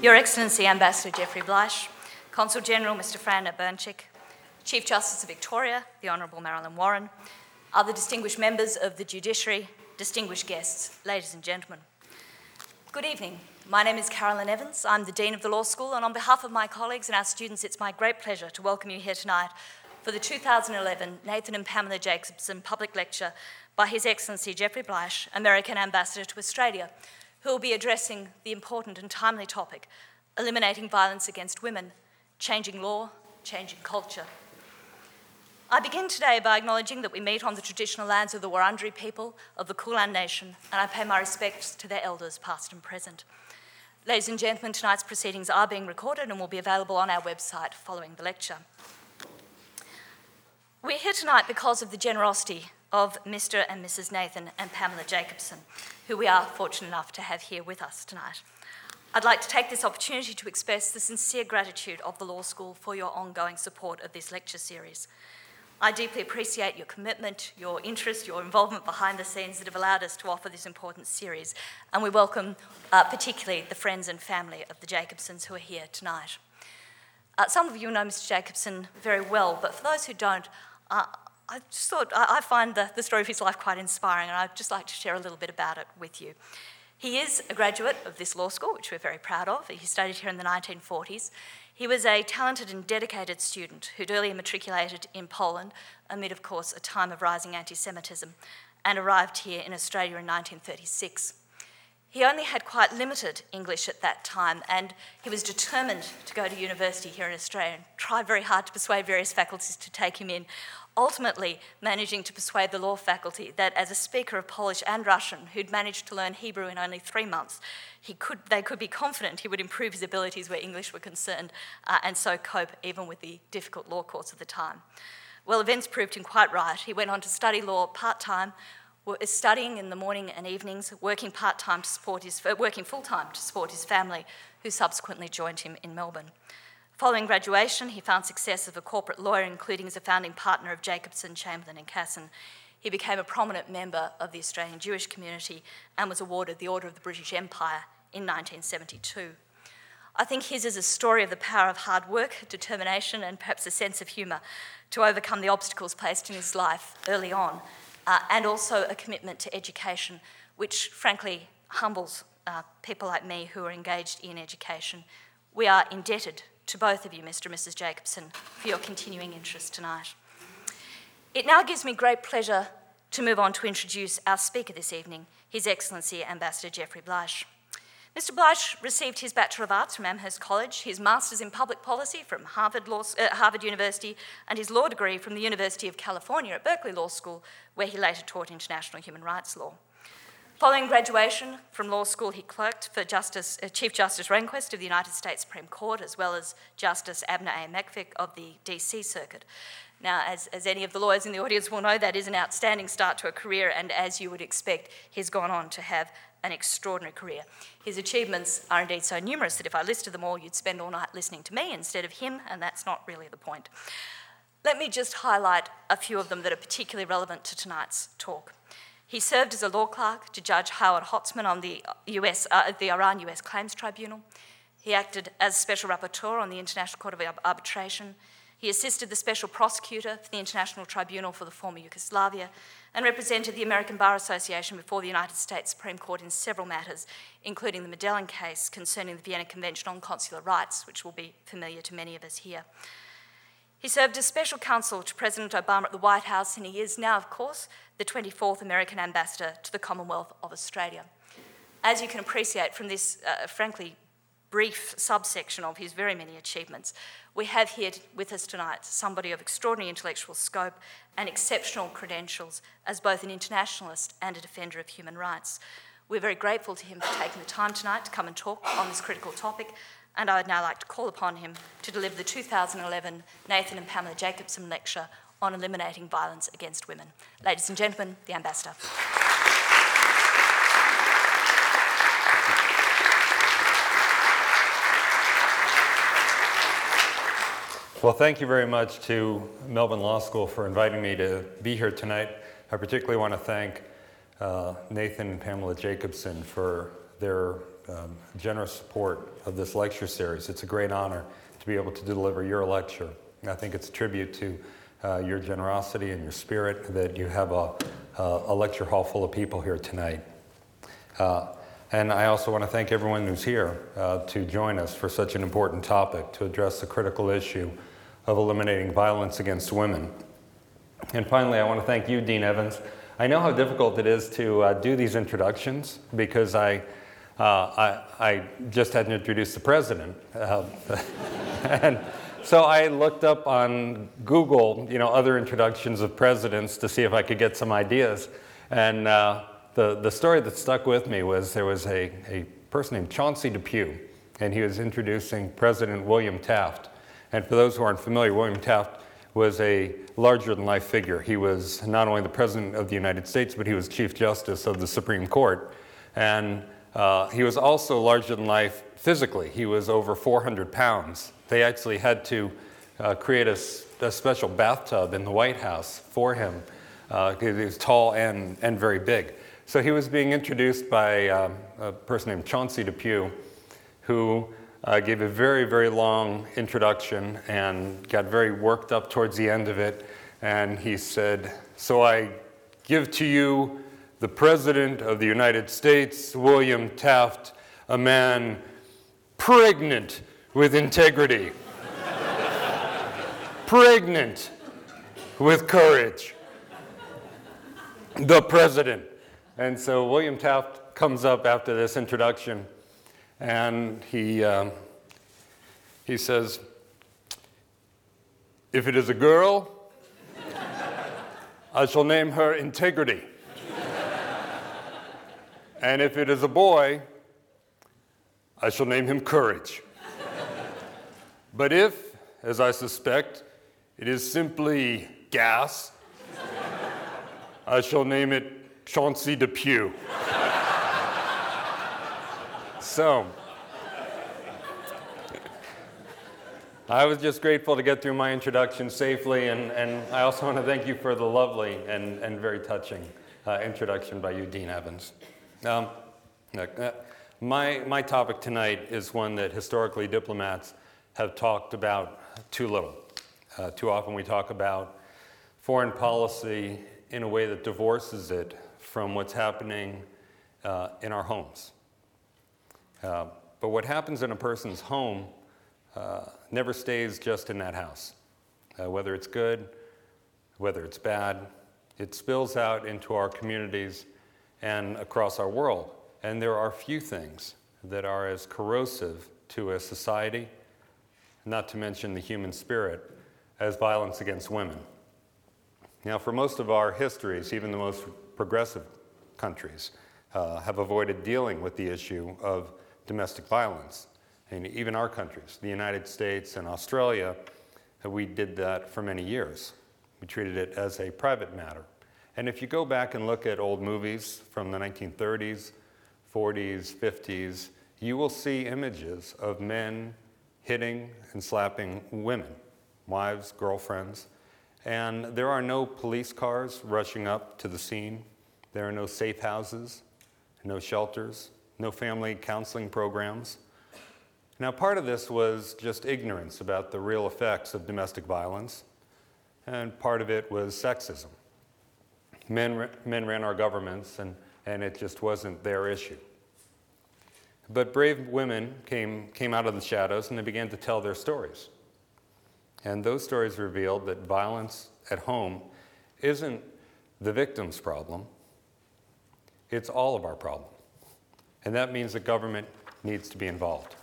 Your Excellency Ambassador Jeffrey Bleisch, Consul General Mr. Fran Bernchik, Chief Justice of Victoria, the Honourable Marilyn Warren, other distinguished members of the Judiciary, distinguished guests, ladies and gentlemen. Good evening. My name is Carolyn Evans. I'm the Dean of the Law School, and on behalf of my colleagues and our students, it's my great pleasure to welcome you here tonight for the 2011 Nathan and Pamela Jacobson Public Lecture by His Excellency Jeffrey Bleisch, American Ambassador to Australia, who will be addressing the important and timely topic, eliminating violence against women, changing law, changing culture. I begin today by acknowledging that we meet on the traditional lands of the Wurundjeri people of the Kulin Nation, and I pay my respects to their elders, past and present. Ladies and gentlemen, tonight's proceedings are being recorded and will be available on our website following the lecture. We're here tonight because of the generosity of Mr. and Mrs. Nathan and Pamela Jacobson, who we are fortunate enough to have here with us tonight. I'd like to take this opportunity to express the sincere gratitude of the Law School for your ongoing support of this lecture series. I deeply appreciate your commitment, your interest, your involvement behind the scenes that have allowed us to offer this important series, and we welcome particularly the friends and family of the Jacobsons who are here tonight. Some of you know Mr. Jacobson very well, but for those who don't, I find the story of his life quite inspiring, and I'd just like to share a little bit about it with you. He is a graduate of this law school, which we're very proud of. He studied here in the 1940s. He was a talented and dedicated student who'd earlier matriculated in Poland amid, of course, a time of rising anti-Semitism, and arrived here in Australia in 1936. He only had quite limited English at that time, and he was determined to go to university here in Australia and tried very hard to persuade various faculties to take him in, ultimately managing to persuade the law faculty that as a speaker of Polish and Russian who'd managed to learn Hebrew in only 3 months, they could be confident he would improve his abilities where English were concerned and so cope even with the difficult law courts of the time. Well, events proved him quite right. He went on to study law part-time, studying in the morning and evenings, working full-time to support his family, who subsequently joined him in Melbourne. Following graduation, he found success as a corporate lawyer, including as a founding partner of Jacobson, Chamberlain and Casson. He became a prominent member of the Australian Jewish community and was awarded the Order of the British Empire in 1972. I think his is a story of the power of hard work, determination and perhaps a sense of humour to overcome the obstacles placed in his life early on, and also a commitment to education, which frankly humbles people like me who are engaged in education. We are indebted to both of you, Mr. and Mrs. Jacobson, for your continuing interest tonight. It now gives me great pleasure to move on to introduce our speaker this evening, His Excellency Ambassador Jeffrey Bleisch. Mr. Bleisch received his Bachelor of Arts from Amherst College, his Master's in Public Policy from Harvard University, and his law degree from the University of California at Berkeley Law School, where he later taught international human rights law. Following graduation from law school, he clerked for Chief Justice Rehnquist of the United States Supreme Court, as well as Justice Abner A. McVick of the DC Circuit. Now, as any of the lawyers in the audience will know, that is an outstanding start to a career, and as you would expect, he's gone on to have an extraordinary career. His achievements are indeed so numerous that if I listed them all, you'd spend all night listening to me instead of him, and that's not really the point. Let me just highlight a few of them that are particularly relevant to tonight's talk. He served as a law clerk to Judge Howard Hotzman on the Iran-US Claims Tribunal. He acted as Special Rapporteur on the International Court of Arbitration. He assisted the Special Prosecutor for the International Tribunal for the former Yugoslavia and represented the American Bar Association before the United States Supreme Court in several matters, including the Medellin case concerning the Vienna Convention on Consular Rights, which will be familiar to many of us here. He served as Special Counsel to President Obama at the White House, and he is now, of course, the 24th American Ambassador to the Commonwealth of Australia. As you can appreciate from this, frankly, brief subsection of his very many achievements, we have here with us tonight somebody of extraordinary intellectual scope and exceptional credentials as both an internationalist and a defender of human rights. We're very grateful to him for taking the time tonight to come and talk on this critical topic, and I would now like to call upon him to deliver the 2011 Nathan and Pamela Jacobson Lecture on eliminating violence against women. Ladies and gentlemen, the Ambassador. Well, thank you very much to Melbourne Law School for inviting me to be here tonight. I particularly want to thank Nathan and Pamela Jacobson for their generous support of this lecture series. It's a great honor to be able to deliver your lecture. I think it's a tribute to your generosity and your spirit that you have a lecture hall full of people here tonight. And I also want to thank everyone who's here to join us for such an important topic, to address the critical issue of eliminating violence against women. And finally, I want to thank you, Dean Evans. I know how difficult it is to do these introductions because I just had to introduce the president. And so I looked up on Google, other introductions of presidents to see if I could get some ideas. And the story that stuck with me was there was a person named Chauncey Depew, and he was introducing President William Taft. And for those who aren't familiar, William Taft was a larger-than-life figure. He was not only the President of the United States, but he was Chief Justice of the Supreme Court. And he was also larger than life physically. He was over 400 pounds. They actually had to create a special bathtub in the White House for him. He was tall and very big. So he was being introduced by a person named Chauncey Depew, who gave a very, very long introduction and got very worked up towards the end of it. And he said, "So I give to you the President of the United States, William Taft, a man pregnant with integrity, pregnant with courage, the President." And so William Taft comes up after this introduction, and he says, "If it is a girl, I shall name her Integrity. And if it is a boy, I shall name him Courage. But if, as I suspect, it is simply gas, I shall name it Chauncey Depew." So, I was just grateful to get through my introduction safely, and I also want to thank you for the lovely and very touching introduction by you, Dean Evans. My topic tonight is one that historically diplomats have talked about too little. Too often we talk about foreign policy in a way that divorces it from what's happening in our homes. But what happens in a person's home never stays just in that house. Whether it's good, whether it's bad, it spills out into our communities and across our world. And there are few things that are as corrosive to a society, not to mention the human spirit, as violence against women. Now, for most of our histories, even the most progressive countries have avoided dealing with the issue of domestic violence. And even our countries, the United States and Australia, we did that for many years. We treated it as a private matter. And if you go back and look at old movies from the 1930s, 40s, 50s, you will see images of men hitting and slapping women, wives, girlfriends. And there are no police cars rushing up to the scene. There are no safe houses, no shelters, no family counseling programs. Now, part of this was just ignorance about the real effects of domestic violence, and part of it was sexism. Men ran our governments, and it just wasn't their issue. But brave women came out of the shadows, and they began to tell their stories. And those stories revealed that violence at home isn't the victim's problem, it's all of our problem. And that means the government needs to be involved.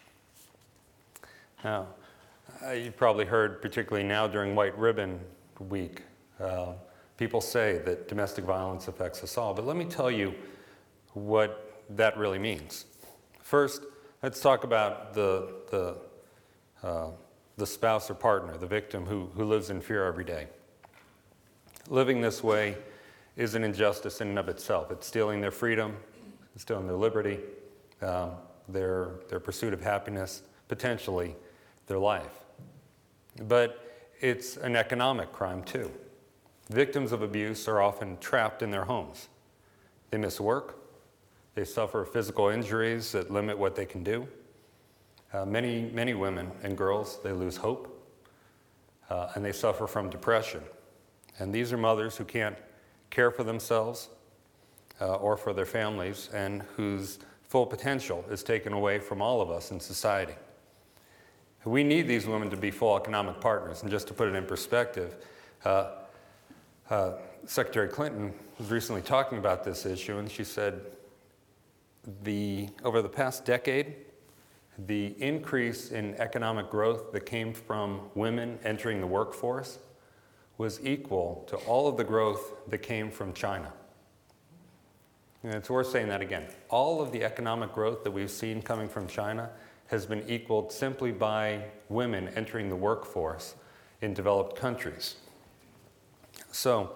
Now, you've probably heard, particularly now during White Ribbon Week, people say that domestic violence affects us all. But let me tell you what that really means. First, let's talk about the spouse or partner, the victim who lives in fear every day. Living this way is an injustice in and of itself. It's stealing their freedom, it's stealing their liberty, their pursuit of happiness, potentially their life. But it's an economic crime too. Victims of abuse are often trapped in their homes. They miss work, They suffer physical injuries that limit what they can do. Many women and girls, they lose hope, and they suffer from depression. And these are mothers who can't care for themselves or for their families, and whose full potential is taken away from all of us in society. We need these women to be full economic partners. And just to put it in perspective, Secretary Clinton was recently talking about this issue, and she said over the past decade, the increase in economic growth that came from women entering the workforce was equal to all of the growth that came from China. And it's worth saying that again. All of the economic growth that we've seen coming from China has been equaled simply by women entering the workforce in developed countries. So,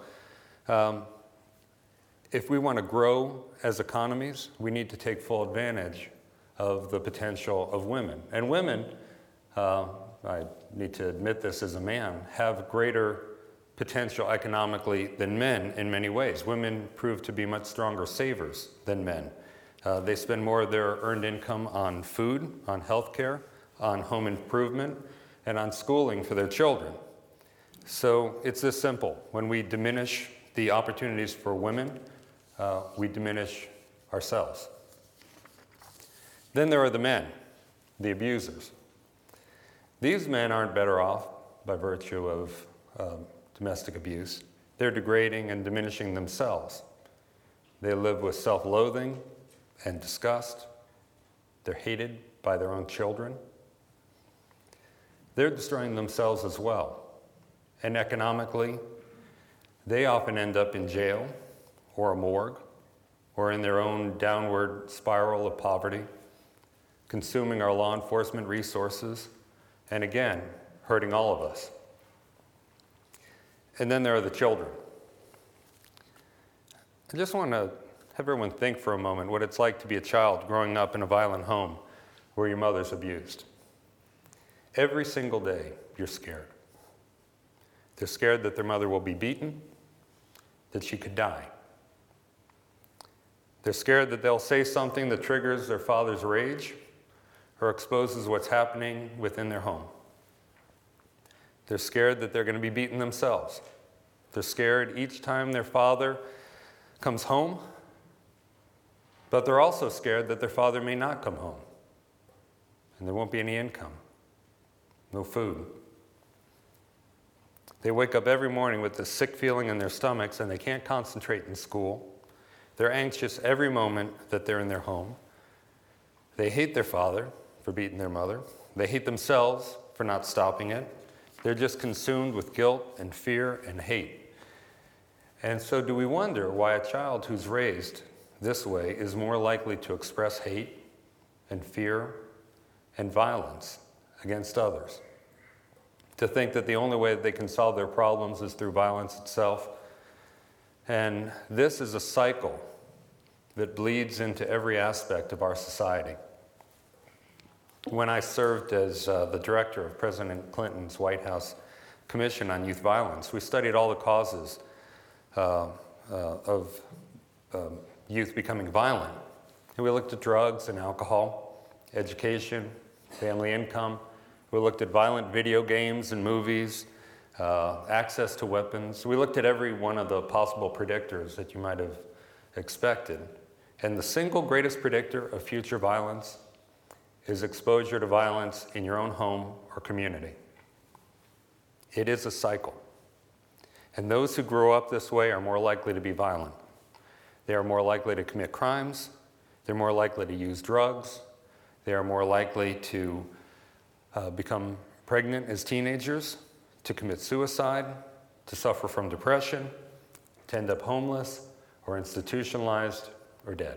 if we want to grow as economies, we need to take full advantage of the potential of women. And women, I need to admit this as a man, have greater potential economically than men in many ways. Women prove to be much stronger savers than men. They spend more of their earned income on food, on health care, on home improvement, and on schooling for their children. So it's this simple. When we diminish the opportunities for women, we diminish ourselves. Then there are the men, the abusers. These men aren't better off by virtue of domestic abuse. They're degrading and diminishing themselves. They live with self-loathing and disgust. They're hated by their own children. They're destroying themselves as well. And economically, they often end up in jail or a morgue or in their own downward spiral of poverty, consuming our law enforcement resources, and again, hurting all of us. And then there are the children. I just want to have everyone think for a moment what it's like to be a child growing up in a violent home where your mother's abused. Every single day, you're scared. They're scared that their mother will be beaten, that she could die. They're scared that they'll say something that triggers their father's rage or exposes what's happening within their home. They're scared that they're going to be beaten themselves. They're scared each time their father comes home, but they're also scared that their father may not come home, and there won't be any income, no food. They wake up every morning with this sick feeling in their stomachs, and they can't concentrate in school. They're anxious every moment that they're in their home. They hate their father for beating their mother. They hate themselves for not stopping it. They're just consumed with guilt and fear and hate. And so do we wonder why a child who's raised this way is more likely to express hate and fear and violence against others? To think that the only way that they can solve their problems is through violence itself. And this is a cycle that bleeds into every aspect of our society. When I served as the director of President Clinton's White House Commission on Youth Violence, we studied all the causes of youth becoming violent. And we looked at drugs and alcohol, education, family income. We looked at violent video games and movies, access to weapons. We looked at every one of the possible predictors that you might have expected. And the single greatest predictor of future violence is exposure to violence in your own home or community. It is a cycle. And those who grow up this way are more likely to be violent. They are more likely to commit crimes. They're more likely to use drugs. They are more likely to become pregnant as teenagers, to commit suicide, to suffer from depression, to end up homeless or institutionalized or dead.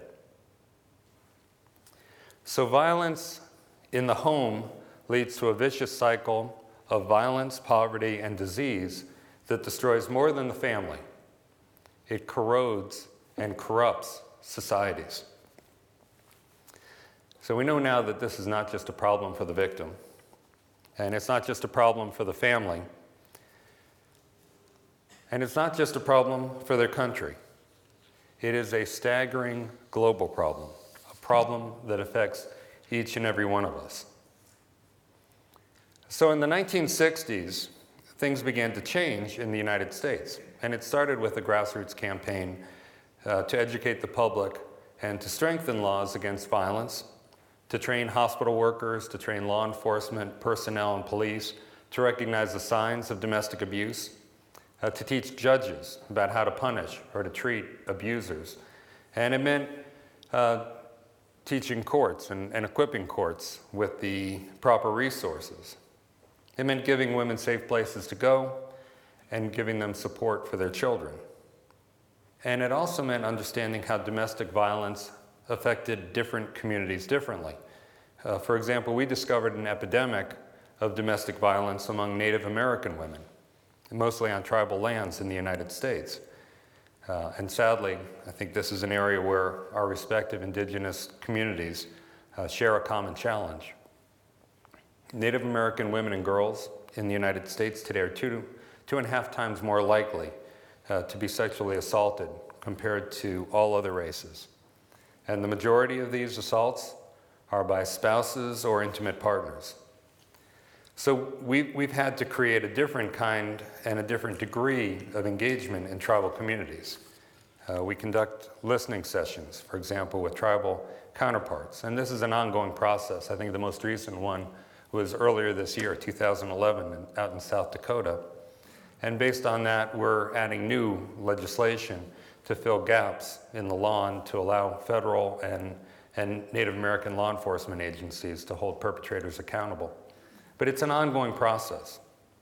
So violence in the home leads to a vicious cycle of violence, poverty, and disease that destroys more than the family. It corrodes and corrupts societies. So we know now that this is not just a problem for the victim, and it's not just a problem for the family, and it's not just a problem for their country. It is a staggering global problem, a problem that affects each and every one of us. So in the 1960s, things began to change in the United States, and it started with a grassroots campaign to educate the public and to strengthen laws against violence, to train hospital workers, to train law enforcement personnel and police, to recognize the signs of domestic abuse, to teach judges about how to punish or to treat abusers. And it meant teaching courts and equipping courts with the proper resources. It meant giving women safe places to go and giving them support for their children. And it also meant understanding how domestic violence affected different communities differently. For example, we discovered an epidemic of domestic violence among Native American women, mostly on tribal lands in the United States. And sadly, I think this is an area where our respective indigenous communities share a common challenge. Native American women and girls in the United States today are 2.5 times more likely to be sexually assaulted compared to all other races. And the majority of these assaults are by spouses or intimate partners. So we've had to create a different kind and a different degree of engagement in tribal communities. We conduct listening sessions, for example, with tribal counterparts. And this is an ongoing process. I think the most recent one was earlier this year, 2011, out in South Dakota. And based on that, we're adding new legislation to fill gaps in the law and to allow federal and Native American law enforcement agencies to hold perpetrators accountable. But it's an ongoing process.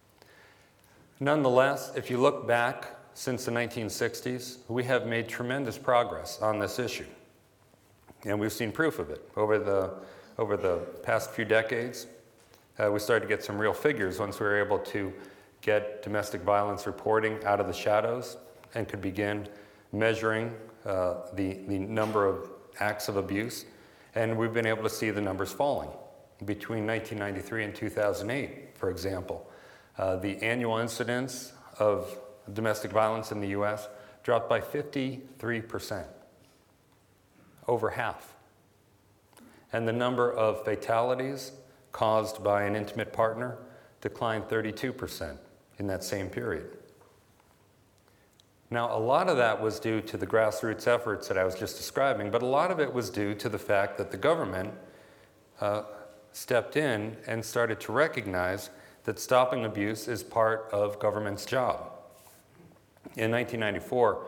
Nonetheless, if you look back since the 1960s, we have made tremendous progress on this issue. And we've seen proof of it. Over the past few decades, we started to get some real figures once we were able to get domestic violence reporting out of the shadows and could begin measuring the number of acts of abuse. And we've been able to see the numbers falling. Between 1993 and 2008, for example, the annual incidence of domestic violence in the U.S. dropped by 53%, over half. And the number of fatalities caused by an intimate partner declined 32% in that same period. Now, a lot of that was due to the grassroots efforts that I was just describing, but a lot of it was due to the fact that the government stepped in and started to recognize that stopping abuse is part of government's job. In 1994,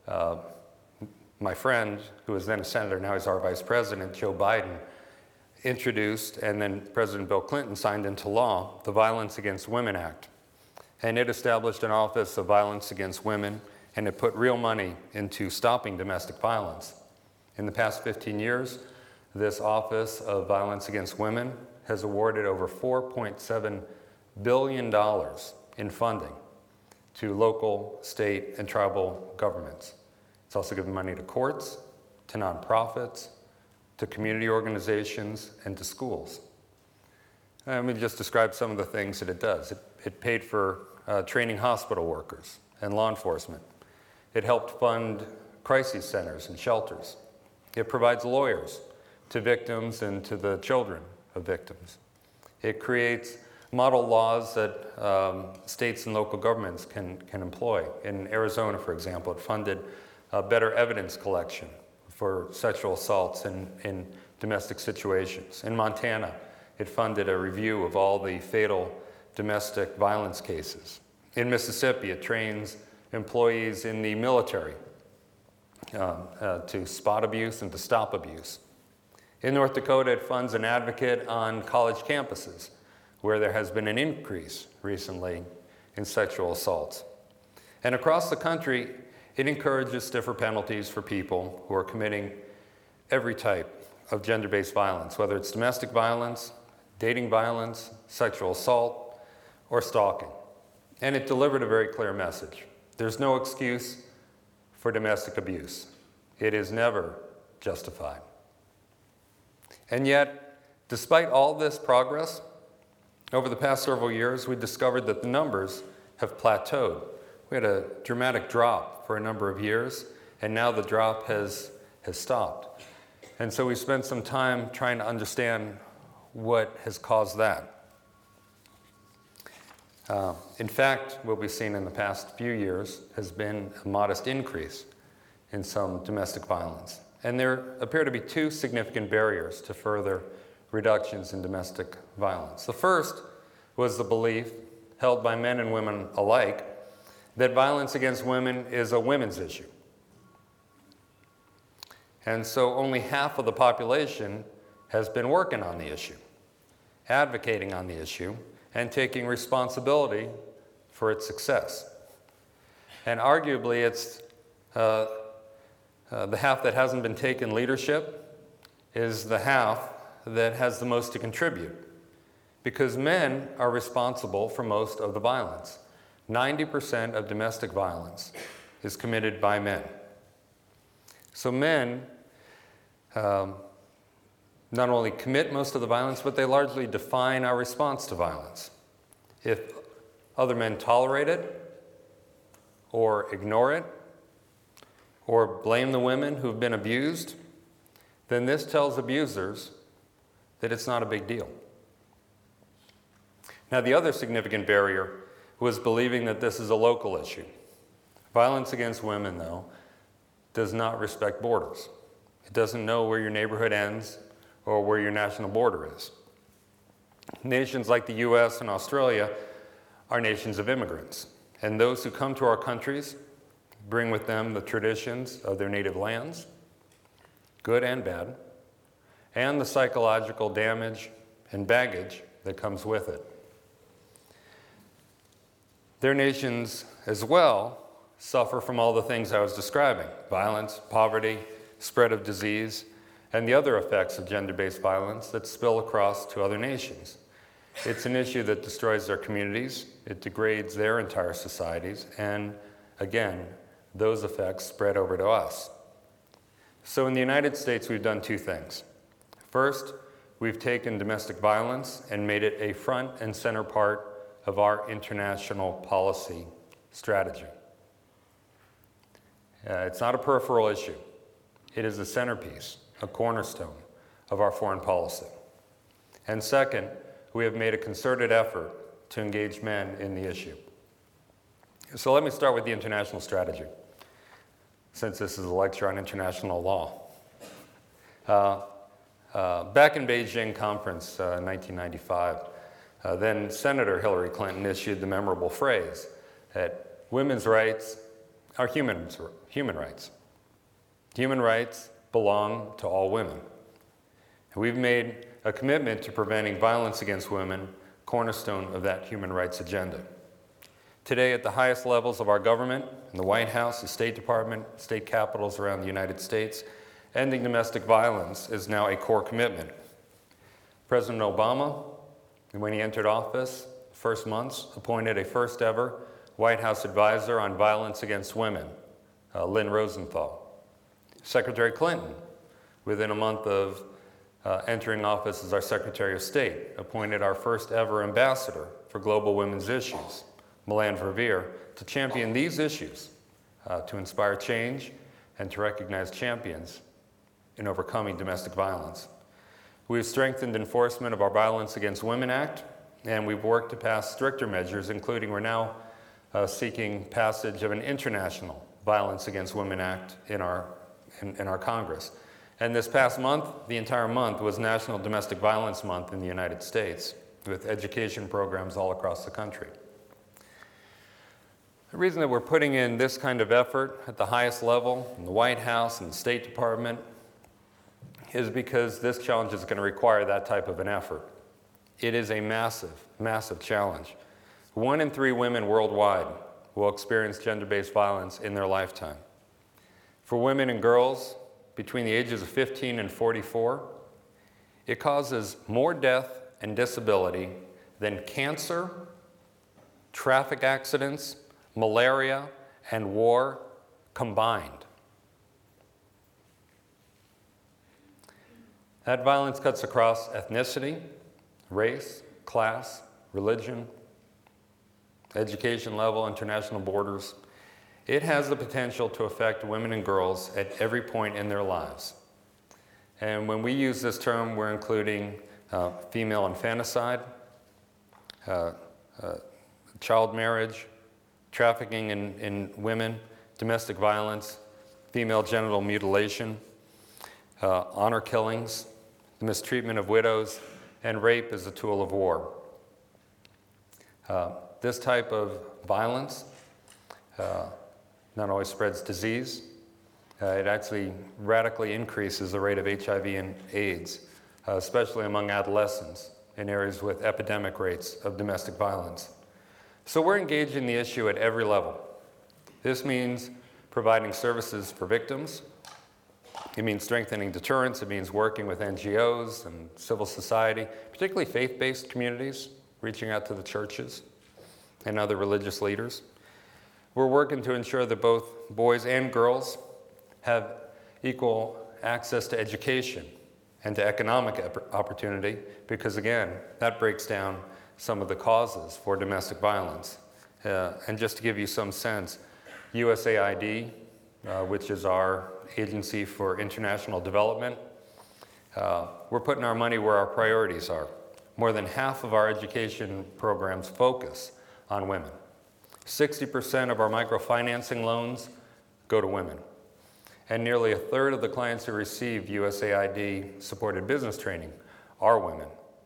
my friend, who was then a senator, now he's our vice president, Joe Biden, introduced, and then President Bill Clinton signed into law, the Violence Against Women Act. And it established an Office of Violence Against Women, and it put real money into stopping domestic violence. In the past 15 years, this Office of Violence Against Women has awarded over $4.7 billion in funding to local, state, and tribal governments. It's also given money to courts, to nonprofits, to community organizations, and to schools. Let me just describe some of the things that it does. It paid for training hospital workers and law enforcement. It helped fund crisis centers and shelters. It provides lawyers to victims and to the children of victims. It creates model laws that states and local governments can employ. In Arizona, for example, it funded better evidence collection for sexual assaults in domestic situations. In Montana, it funded a review of all the fatal domestic violence cases. In Mississippi, it trains employees in the military to spot abuse and to stop abuse. In North Dakota, it funds an advocate on college campuses where there has been an increase recently in sexual assaults. And across the country, it encourages stiffer penalties for people who are committing every type of gender-based violence, whether it's domestic violence, dating violence, sexual assault, or stalking. And it delivered a very clear message. There's no excuse for domestic abuse. It is never justified. And yet, despite all this progress, over the past several years, we discovered that the numbers have plateaued. We had a dramatic drop for a number of years, and now the drop has stopped. And so we spent some time trying to understand what has caused that. In fact, what we've seen in the past few years has been a modest increase in some domestic violence. And there appear to be two significant barriers to further reductions in domestic violence. The first was the belief, held by men and women alike, that violence against women is a women's issue. And so only half of the population has been working on the issue, advocating on the issue, and taking responsibility for its success. And arguably, it's the half that hasn't been taking leadership is the half that has the most to contribute, because men are responsible for most of the violence. 90% of domestic violence is committed by men. So men not only commit most of the violence, but they largely define our response to violence. If other men tolerate it, or ignore it, or blame the women who've been abused, then this tells abusers that it's not a big deal. Now, the other significant barrier was believing that this is a local issue. Violence against women, though, does not respect borders. It doesn't know where your neighborhood ends or where your national border is. Nations like the US and Australia are nations of immigrants, and those who come to our countries bring with them the traditions of their native lands, good and bad, and the psychological damage and baggage that comes with it. Their nations as well suffer from all the things I was describing: violence, poverty, spread of disease, and the other effects of gender-based violence that spill across to other nations. It's an issue that destroys their communities, it degrades their entire societies, and again, those effects spread over to us. So in the United States, we've done two things. First, we've taken domestic violence and made it a front and center part of our international policy strategy. It's not a peripheral issue. It is a centerpiece, a cornerstone of our foreign policy. And second, we have made a concerted effort to engage men in the issue. So let me start with the international strategy, since this is a lecture on international law. Back in Beijing conference in 1995, then Senator Hillary Clinton issued the memorable phrase that women's rights are human rights. Human rights belong to all women. And we've made a commitment to preventing violence against women, cornerstone of that human rights agenda. Today, at the highest levels of our government, in the White House, the State Department, state capitals around the United States, ending domestic violence is now a core commitment. President Obama, when he entered office, first months, appointed a first ever White House advisor on violence against women, Lynn Rosenthal. Secretary Clinton, within a month of entering office as our Secretary of State, appointed our first ever ambassador for global women's issues, Melanne Verveer, to champion these issues, to inspire change and to recognize champions in overcoming domestic violence. We've strengthened enforcement of our Violence Against Women Act, and we've worked to pass stricter measures, including we're now seeking passage of an international Violence Against Women Act in our Congress. And this past month, the entire month, was National Domestic Violence Month in the United States, with education programs all across the country. The reason that we're putting in this kind of effort at the highest level, in the White House and the State Department, is because this challenge is going to require that type of an effort. It is a massive, massive challenge. 1 in 3 women worldwide will experience gender-based violence in their lifetime. For women and girls between the ages of 15 and 44, it causes more death and disability than cancer, traffic accidents, malaria, and war combined. That violence cuts across ethnicity, race, class, religion, education level, international borders. it has the potential to affect women and girls at every point in their lives. And when we use this term, we're including female infanticide, child marriage, trafficking in women, domestic violence, female genital mutilation, honor killings, the mistreatment of widows, and rape as a tool of war. This type of violence not only spreads disease, it actually radically increases the rate of HIV and AIDS, especially among adolescents in areas with epidemic rates of domestic violence. So we're engaging the issue at every level. This means providing services for victims. It means strengthening deterrence. It means working with NGOs and civil society, particularly faith-based communities, reaching out to the churches and other religious leaders. We're working to ensure that both boys and girls have equal access to education and to economic opportunity, because again, that breaks down some of the causes for domestic violence. And just to give you some sense, USAID, which is our agency for international development, we're putting our money where our priorities are. More than half of our education programs focus on women. 60% of our microfinancing loans go to women. And nearly a third of the clients who receive USAID-supported business training are women.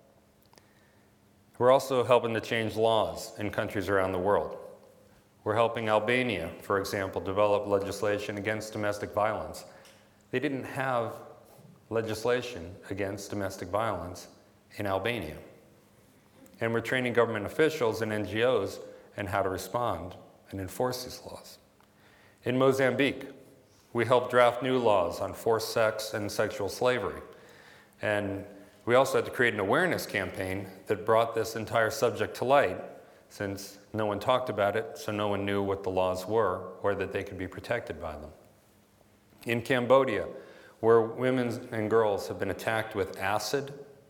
We're also helping to change laws in countries around the world. We're helping Albania, for example, develop legislation against domestic violence. They didn't have legislation against domestic violence in Albania. And we're training government officials and NGOs in how to respond and enforce these laws. In Mozambique, we helped draft new laws on forced sex and sexual slavery. And we also had to create an awareness campaign that brought this entire subject to light, since no one talked about it, so no one knew what the laws were or that they could be protected by them. In Cambodia, where women and girls have been attacked with acid,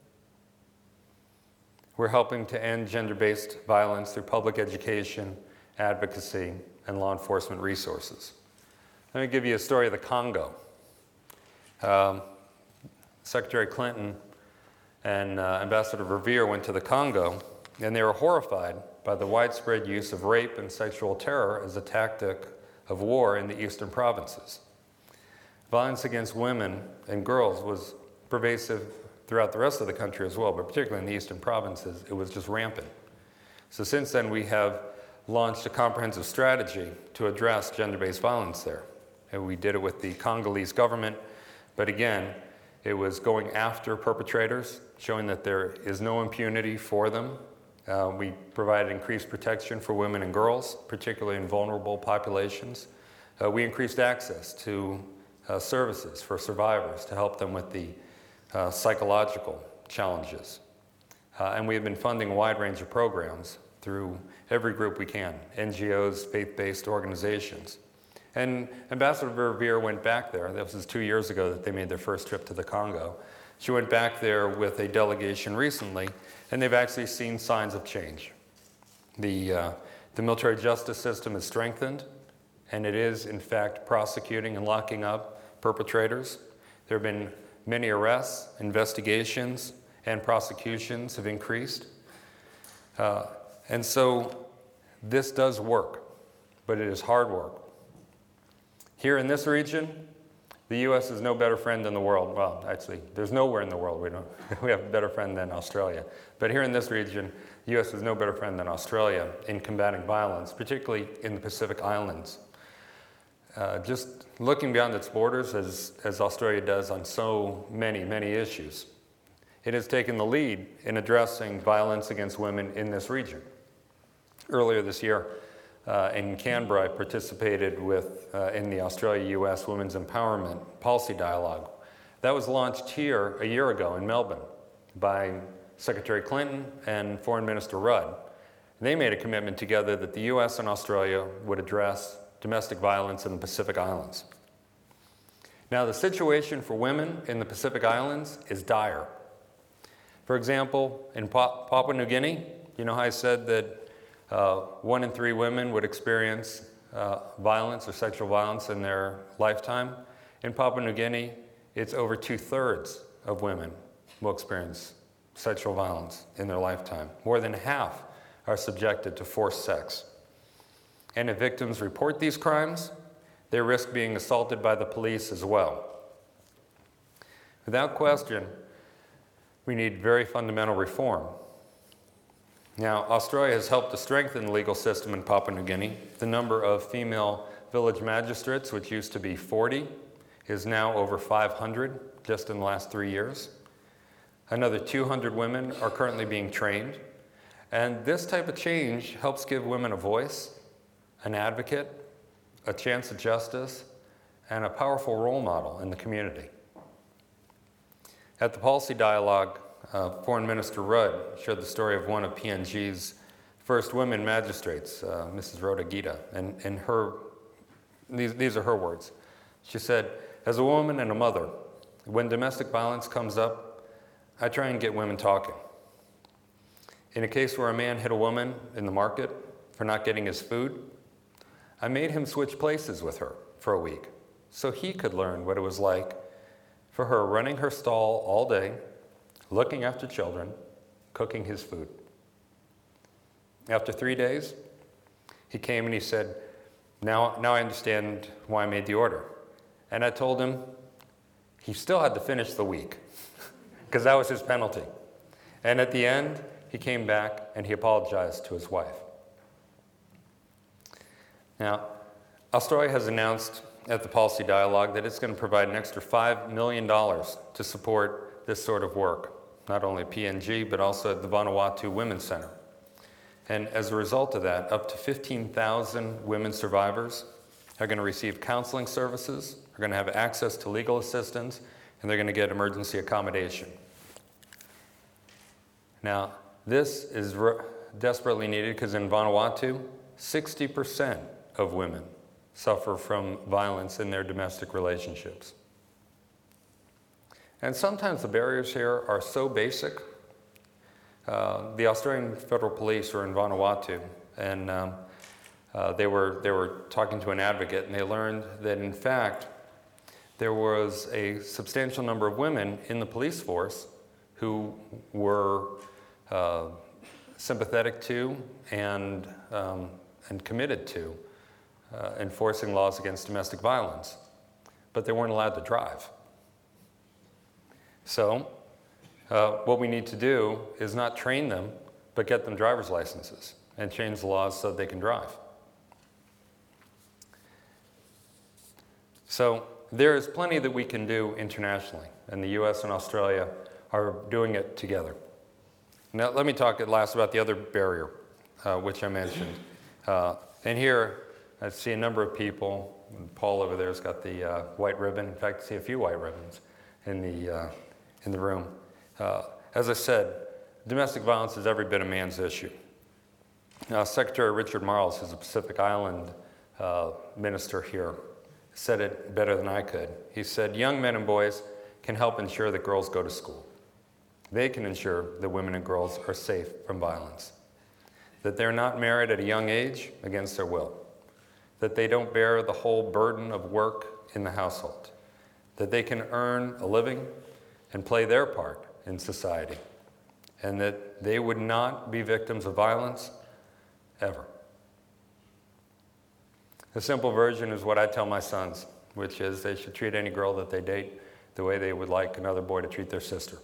we're helping to end gender-based violence through public education, advocacy, and law enforcement resources. Let me give you a story of the Congo. Secretary Clinton and Ambassador Verveer went to the Congo, and they were horrified by the widespread use of rape and sexual terror as a tactic of war in the eastern provinces. Violence against women and girls was pervasive throughout the rest of the country as well, but particularly in the eastern provinces, it was just rampant. So since then, we have launched a comprehensive strategy to address gender-based violence there. And we did it with the Congolese government, but again, it was going after perpetrators, showing that there is no impunity for them. We provided increased protection for women and girls, particularly in vulnerable populations. We increased access to services for survivors to help them with the psychological challenges. And we have been funding a wide range of programs through every group we can, NGOs, faith-based organizations. And Ambassador Verveer went back there. This was 2 years ago that they made their first trip to the Congo. She went back there with a delegation recently, and they've actually seen signs of change. The military justice system is strengthened, and it is, in fact, prosecuting and locking up perpetrators. There have been many arrests, investigations, and prosecutions have increased. And so this does work, but it is hard work. Here in this region, the U.S. is no better friend in the world. Well, actually, there's nowhere in the world we have a better friend than Australia. But here in this region, the U.S. is no better friend than Australia in combating violence, particularly in the Pacific Islands. Just looking beyond its borders, as Australia does on so many, many issues, it has taken the lead in addressing violence against women in this region. Earlier this year in Canberra, I participated in the Australia-US Women's Empowerment Policy Dialogue. That was launched here a year ago in Melbourne by Secretary Clinton and Foreign Minister Rudd. They made a commitment together that the US and Australia would address domestic violence in the Pacific Islands. Now, the situation for women in the Pacific Islands is dire. For example, in Papua New Guinea, you know how I said that 1 in 3 women would experience violence or sexual violence in their lifetime. In Papua New Guinea, it's over 2/3 of women will experience sexual violence in their lifetime. More than half are subjected to forced sex. And if victims report these crimes, they risk being assaulted by the police as well. Without question, we need very fundamental reform. Now, Australia has helped to strengthen the legal system in Papua New Guinea. The number of female village magistrates, which used to be 40, is now over 500 just in the last 3 years. Another 200 women are currently being trained. And this type of change helps give women a voice, an advocate, a chance at justice, and a powerful role model in the community. At the policy dialogue, Foreign Minister Rudd shared the story of one of PNG's first women magistrates, Mrs. Rhoda Gita, and these are her words. She said, "As a woman and a mother, when domestic violence comes up, I try and get women talking. In a case where a man hit a woman in the market for not getting his food, I made him switch places with her for a week so he could learn what it was like for her running her stall all day, looking after children, cooking his food. After 3 days, he came and he said, now I understand why I made the order. And I told him he still had to finish the week because that was his penalty. And at the end, he came back and he apologized to his wife." Now, Australia has announced at the policy dialogue that it's going to provide an extra $5 million to support this sort of work, not only at PNG, but also at the Vanuatu Women's Center. And as a result of that, up to 15,000 women survivors are going to receive counseling services, are going to have access to legal assistance, and they're going to get emergency accommodation. Now, this is desperately needed because in Vanuatu, 60% of women suffer from violence in their domestic relationships. And sometimes the barriers here are so basic. The Australian Federal Police were in Vanuatu, and they were talking to an advocate, and they learned that, in fact, there was a substantial number of women in the police force who were sympathetic to and committed to enforcing laws against domestic violence, but they weren't allowed to drive. So what we need to do is not train them, but get them driver's licenses and change the laws so they can drive. So there is plenty that we can do internationally, and the US and Australia are doing it together. Now let me talk at last about the other barrier, which I mentioned. And here I see a number of people. Paul over there has got the white ribbon. In fact, I see a few white ribbons in the room. As I said, domestic violence is every bit a man's issue. Secretary Richard Marles, who's a Pacific Island minister here, said it better than I could. He said, "Young men and boys can help ensure that girls go to school. They can ensure that women and girls are safe from violence, that they're not married at a young age against their will, that they don't bear the whole burden of work in the household, that they can earn a living and play their part in society, and that they would not be victims of violence ever." The simple version is what I tell my sons, which is they should treat any girl that they date the way they would like another boy to treat their sister.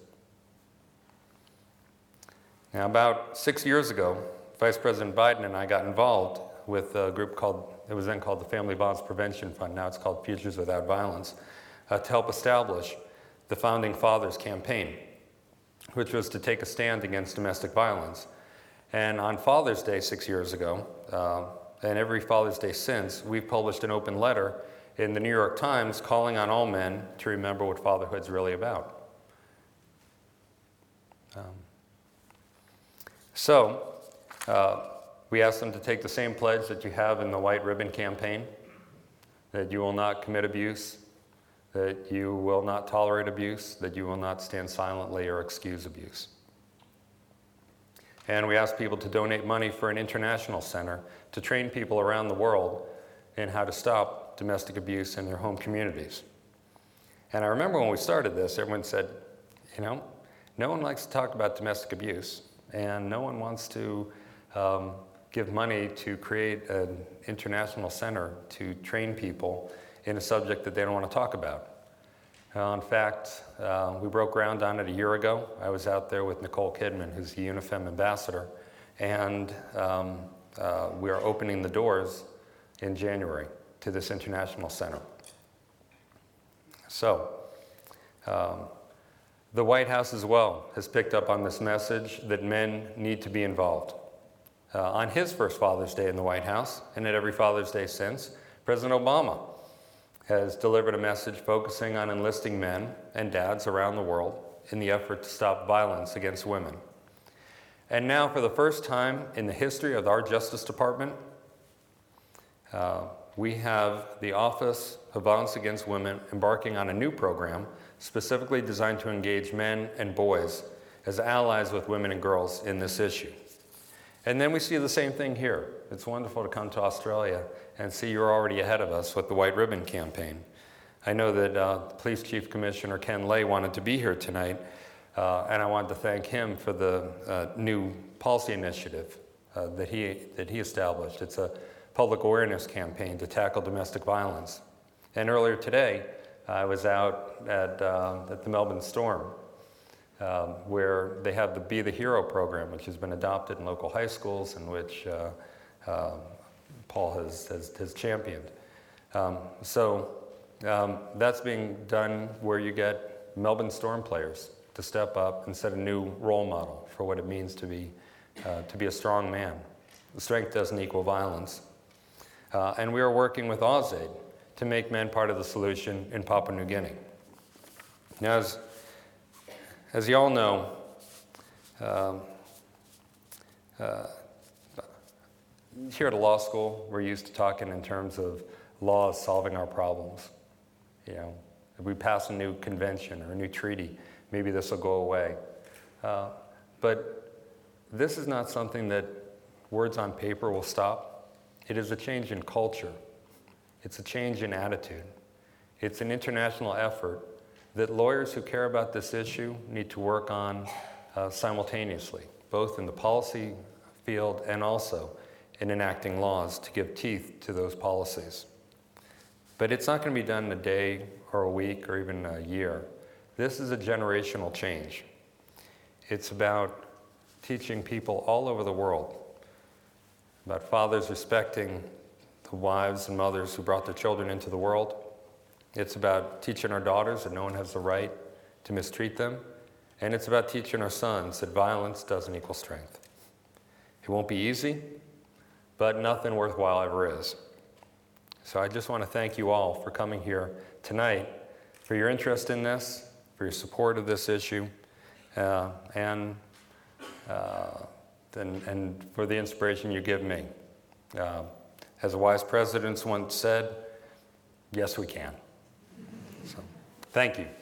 Now, about 6 years ago, Vice President Biden and I got involved with a group it was then called the Family Violence Prevention Fund, now it's called Futures Without Violence, to help establish the Founding Fathers Campaign, which was to take a stand against domestic violence. And on Father's Day 6 years ago, and every Father's Day since, we've published an open letter in the New York Times calling on all men to remember what fatherhood's really about. We asked them to take the same pledge that you have in the White Ribbon Campaign, that you will not commit abuse, that you will not tolerate abuse, that you will not stand silently or excuse abuse. And we asked people to donate money for an international center to train people around the world in how to stop domestic abuse in their home communities. And I remember when we started this, everyone said, you know, no one likes to talk about domestic abuse, and no one wants to give money to create an international center to train people in a subject that they don't want to talk about. In fact, we broke ground on it a year ago. I was out there with Nicole Kidman, who's the UNIFEM ambassador, and we are opening the doors in January to this international center. So, the White House as well has picked up on this message that men need to be involved. On his first Father's Day in the White House, and at every Father's Day since, President Obama has delivered a message focusing on enlisting men and dads around the world in the effort to stop violence against women. And now, for the first time in the history of our Justice Department, we have the Office of Violence Against Women embarking on a new program specifically designed to engage men and boys as allies with women and girls in this issue. And then we see the same thing here. It's wonderful to come to Australia and see you're already ahead of us with the White Ribbon Campaign. I know that Police Chief Commissioner Ken Lay wanted to be here tonight, and I wanted to thank him for the new policy initiative that he established. It's a public awareness campaign to tackle domestic violence. And earlier today, I was out at the Melbourne Storm, where they have the Be the Hero program, which has been adopted in local high schools and which Paul has championed. That's being done where you get Melbourne Storm players to step up and set a new role model for what it means to be a strong man. Strength doesn't equal violence. And we are working with AusAid to make men part of the solution in Papua New Guinea. Now, as you all know, here at a law school, we're used to talking in terms of laws solving our problems. You know, if we pass a new convention or a new treaty, maybe this will go away. But this is not something that words on paper will stop. It is a change in culture. It's a change in attitude. It's an international effort that lawyers who care about this issue need to work on simultaneously, both in the policy field and also in enacting laws to give teeth to those policies. But it's not going to be done in a day or a week or even a year. This is a generational change. It's about teaching people all over the world about fathers respecting the wives and mothers who brought their children into the world. It's about teaching our daughters that no one has the right to mistreat them. And it's about teaching our sons that violence doesn't equal strength. It won't be easy, but nothing worthwhile ever is. So I just want to thank you all for coming here tonight, for your interest in this, for your support of this issue, and for the inspiration you give me. As a wise president once said, yes, we can. So, thank you.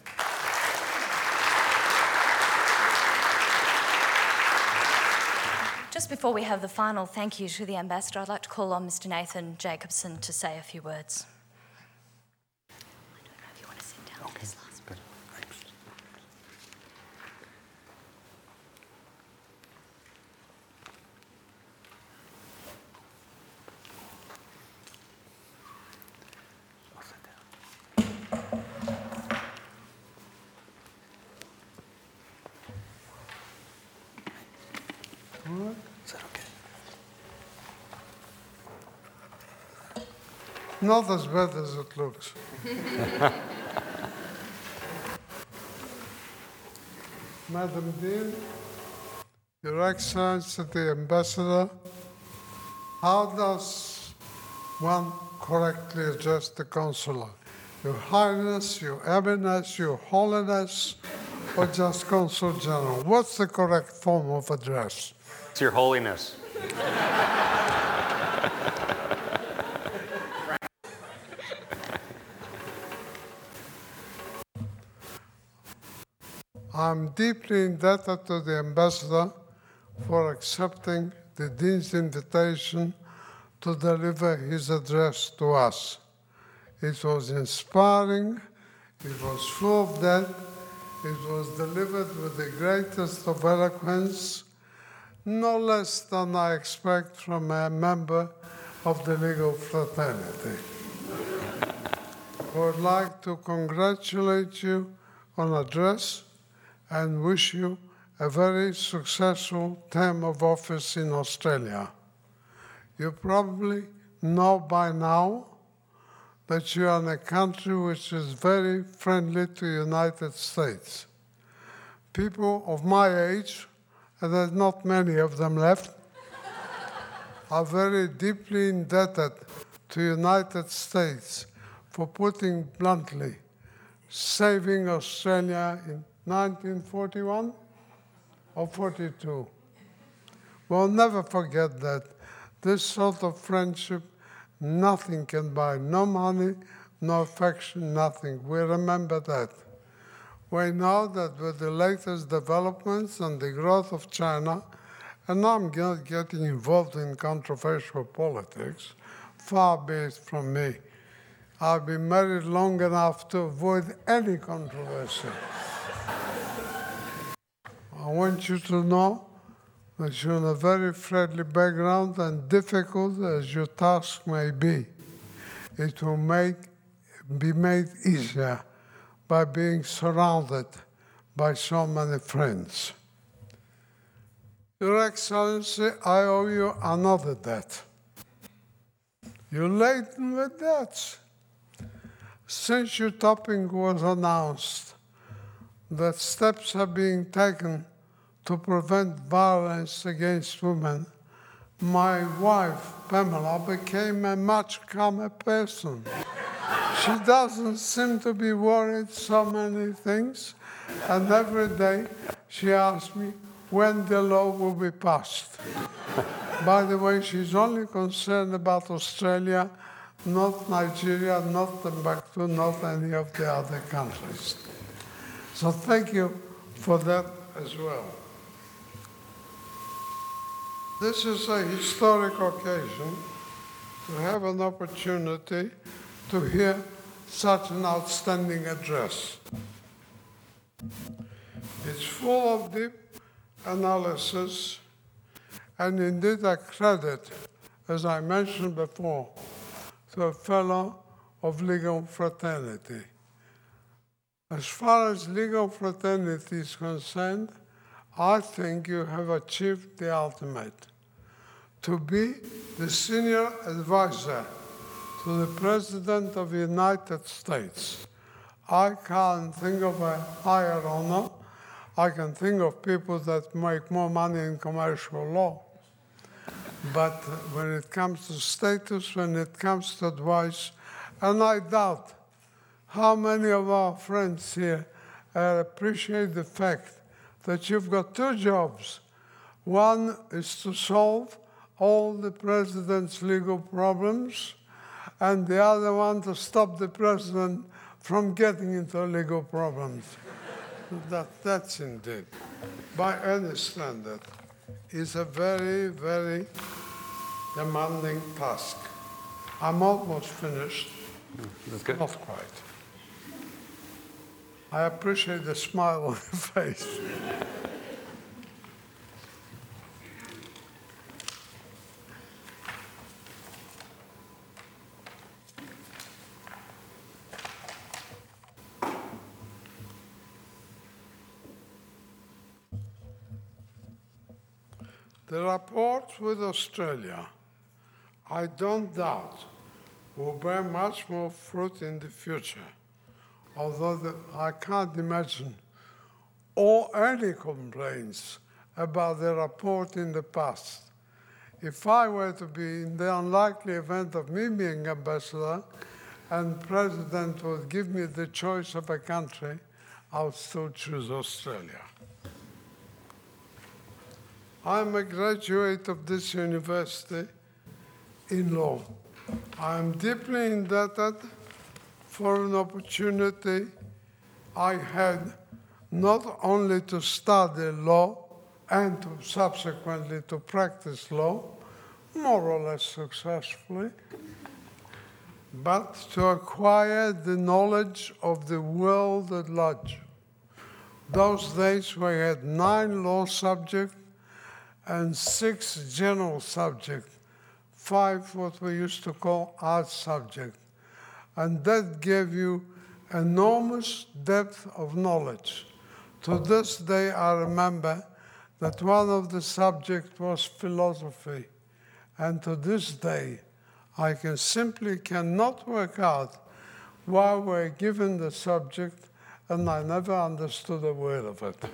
Just before we have the final thank you to the Ambassador, I'd like to call on Mr. Nathan Jacobson to say a few words. I don't know if you want to sit down for this last bit. Is that okay? Not as bad as it looks. Madam Dean, Your Excellency the Ambassador, how does one correctly address the consular? Your Highness, Your Eminence, Your Holiness, or just Consul General? What's the correct form of address? It's Your Holiness. I'm deeply indebted to the Ambassador for accepting the Dean's invitation to deliver his address to us. It was inspiring, it was full of depth, it was delivered with the greatest of eloquence, no less than I expect from a member of the legal fraternity. I would like to congratulate you on address and wish you a very successful term of office in Australia. You probably know by now that you are in a country which is very friendly to the United States. People of my age, and there's not many of them left, are very deeply indebted to the United States for putting bluntly, saving Australia in 1941 or 42. We'll never forget that. This sort of friendship, nothing can buy. No money, no affection, nothing. We remember that. We know that with the latest developments and the growth of China, and I'm not getting involved in controversial politics, far be it from me. I've been married long enough to avoid any controversy. I want you to know that you're in a very friendly background, and difficult as your task may be, it will be made easier by being surrounded by so many friends. Your Excellency, I owe you another debt. You're laden with debts. Since your topic was announced, that steps are being taken to prevent violence against women, my wife, Pamela, became a much calmer person. She doesn't seem to be worried so many things, and every day she asks me when the law will be passed. By the way, she's only concerned about Australia, not Nigeria, not Timbuktu, not any of the other countries. So thank you for that as well. This is a historic occasion to have an opportunity to hear such an outstanding address. It's full of deep analysis and indeed a credit, as I mentioned before, to a fellow of legal fraternity. As far as legal fraternity is concerned, I think you have achieved the ultimate. To be the senior advisor to the President of the United States. I can't think of a higher honor. I can think of people that make more money in commercial law. But when it comes to status, when it comes to advice, and I doubt how many of our friends here appreciate the fact that you've got two jobs. One is to solve all the president's legal problems, and the other one to stop the president from getting into legal problems. That's indeed, by any standard, is a very, very demanding task. I'm almost finished. That's good. Not quite. I appreciate the smile on your face. The rapport with Australia, I don't doubt, will bear much more fruit in the future, although I can't imagine or any complaints about the rapport in the past. If I were to be in the unlikely event of me being ambassador and president would give me the choice of a country, I would still choose Australia. I'm a graduate of this university in law. I am deeply indebted for an opportunity I had not only to study law and to subsequently to practice law, more or less successfully, but to acquire the knowledge of the world at large. Those days we had 9 law subjects and 6 general subjects, 5 what we used to call art subjects. And that gave you enormous depth of knowledge. To this day, I remember that one of the subjects was philosophy. And to this day, I simply cannot work out why we're given the subject, and I never understood a word of it.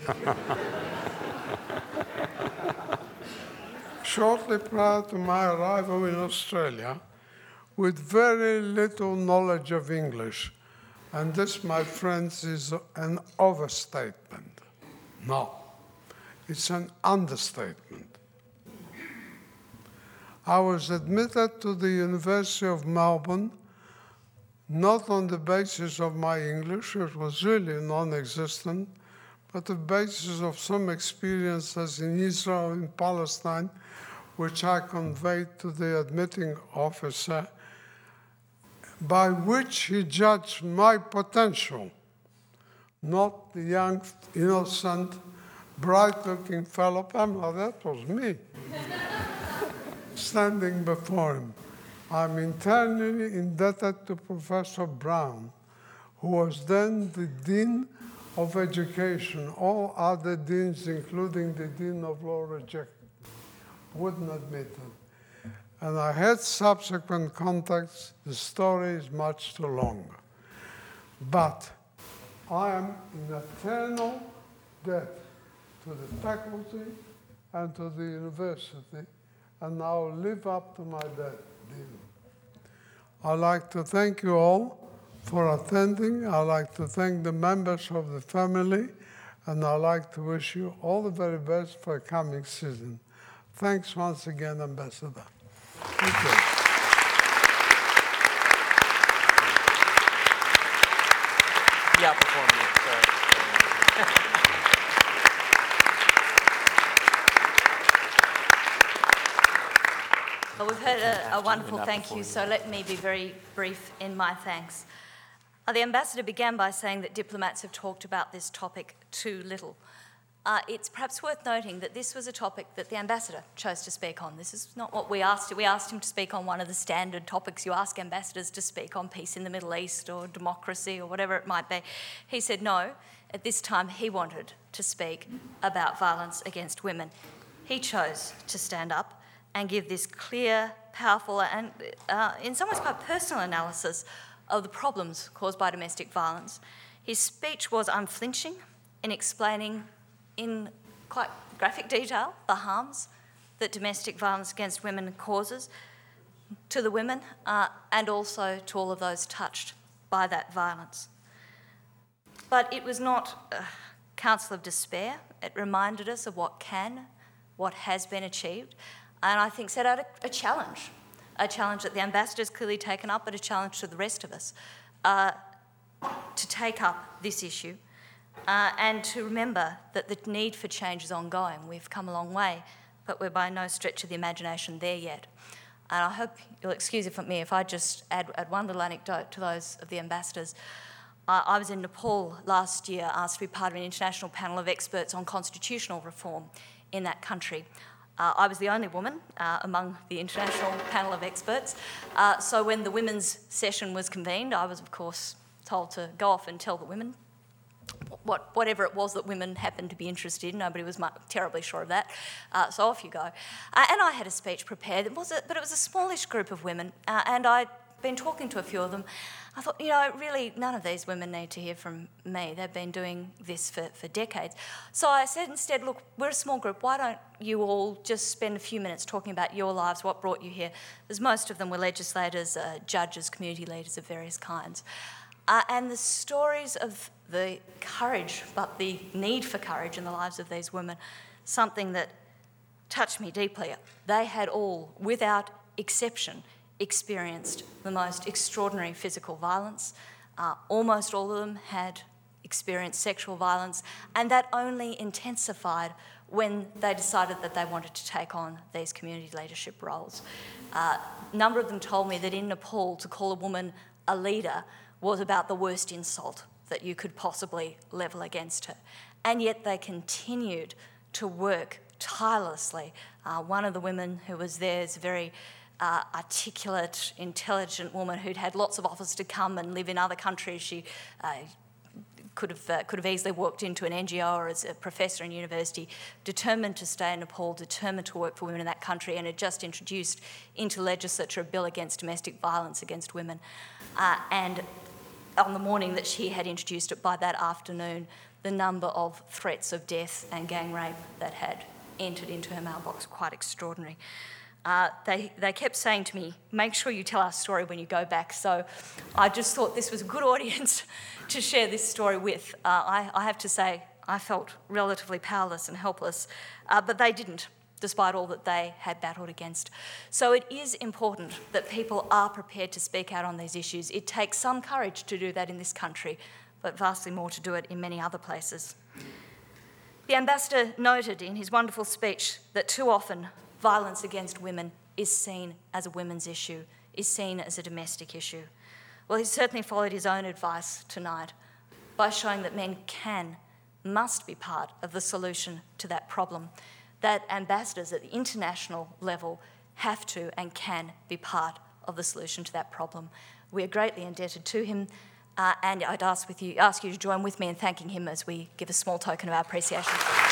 Shortly prior to my arrival in Australia, with very little knowledge of English, and this, my friends, is an overstatement. No, it's an understatement. I was admitted to the University of Melbourne not on the basis of my English, it was really non-existent, but the basis of some experiences in Israel and Palestine, which I conveyed to the admitting officer, by which he judged my potential, not the young, innocent, bright-looking fellow, Pamela, that was me, standing before him. I'm eternally indebted to Professor Brown, who was then the Dean of Education. All other deans, including the Dean of Law, rejected, wouldn't admit it. And I had subsequent contacts. The story is much too long. But I am in eternal debt to the faculty and to the university, and I'll live up to my debt. I'd like to thank you all for attending. I'd like to thank the members of the family, and I'd like to wish you all the very best for the coming season. Thanks once again, Ambassador. Thank you. He outperformed you, sorry. Well, we've heard a wonderful thank you, so let me be very brief in my thanks. The Ambassador began by saying that diplomats have talked about this topic too little. It's perhaps worth noting that this was a topic that the Ambassador chose to speak on. This is not what we asked him. We asked him to speak on one of the standard topics you ask ambassadors to speak on, peace in the Middle East or democracy or whatever it might be. He said no, at this time he wanted to speak about violence against women. He chose to stand up and give this clear, powerful and in some ways quite personal analysis of the problems caused by domestic violence. His speech was unflinching in explaining in quite graphic detail the harms that domestic violence against women causes to the women and also to all of those touched by that violence. But it was not a counsel of despair. It reminded us of what has been achieved, and I think set out a challenge that the Ambassador's clearly taken up, but a challenge to the rest of us to take up this issue and to remember that the need for change is ongoing. We've come a long way, but we're by no stretch of the imagination there yet. And I hope you'll excuse it from me if I just add one little anecdote to those of the ambassadors. I was in Nepal last year, asked to be part of an international panel of experts on constitutional reform in that country. I was the only woman among the international panel of experts. So when the women's session was convened, I was, of course, told to go off and tell the women whatever it was that women happened to be interested in. Nobody was terribly sure of that. So off you go. And I had a speech prepared, but it was a smallish group of women, and I'd been talking to a few of them. I thought, really, none of these women need to hear from me. They've been doing this for decades. So I said instead, look, we're a small group. Why don't you all just spend a few minutes talking about your lives, what brought you here? As most of them were legislators, judges, community leaders of various kinds. And the stories of the courage, but the need for courage in the lives of these women, something that touched me deeply. They had all, without exception, experienced the most extraordinary physical violence. Almost all of them had experienced sexual violence, and that only intensified when they decided that they wanted to take on these community leadership roles. A number of them told me that in Nepal, to call a woman a leader was about the worst insult that you could possibly level against her. And yet they continued to work tirelessly. One of the women who was there is a very articulate, intelligent woman who'd had lots of offers to come and live in other countries. She could have easily walked into an NGO or as a professor in university, determined to stay in Nepal, determined to work for women in that country, and had just introduced into legislature a bill against domestic violence against women. And on the morning that she had introduced it, by that afternoon, the number of threats of death and gang rape that had entered into her mailbox, quite extraordinary. They kept saying to me, make sure you tell our story when you go back. So I just thought this was a good audience to share this story with. I have to say, I felt relatively powerless and helpless, but they didn't, despite all that they had battled against. So it is important that people are prepared to speak out on these issues. It takes some courage to do that in this country, but vastly more to do it in many other places. The Ambassador noted in his wonderful speech that too often violence against women is seen as a women's issue, is seen as a domestic issue. Well, he certainly followed his own advice tonight by showing that men must be part of the solution to that problem, that ambassadors at the international level have to and can be part of the solution to that problem. We are greatly indebted to him, and I'd ask you to join with me in thanking him as we give a small token of our appreciation.